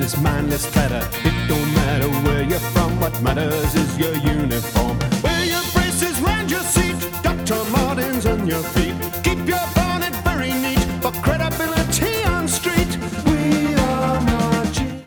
this mindless clatter. It don't matter where you're from, what matters is your uniform. Wear your braces round your seat, Dr. Martens on your feet. Keep your